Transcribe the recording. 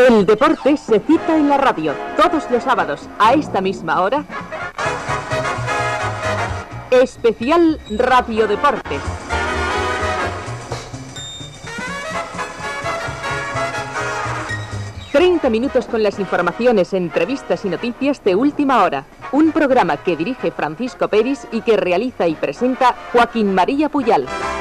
El deporte se cita en la radio todos los sábados a esta misma hora. Especial Radio Deportes. ...30 minutos con las informaciones, entrevistas y noticias de última hora. Un programa que dirige Francisco Peris y que realiza y presenta Joaquín María Puyal.